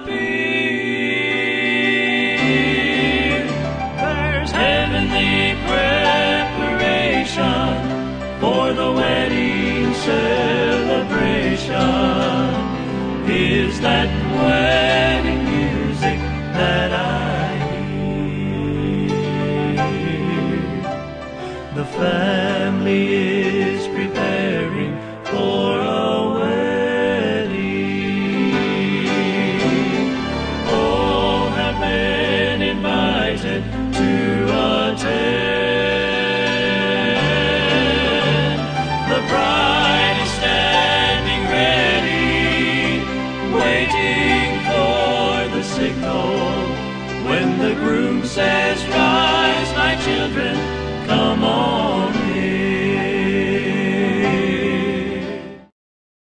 appear. There's heavenly preparation for the wedding celebration. Is that wedding music that I hear? The family is preparing for a wedding. All have been invited to attend. The bride is standing ready, waiting for the signal when the groom says,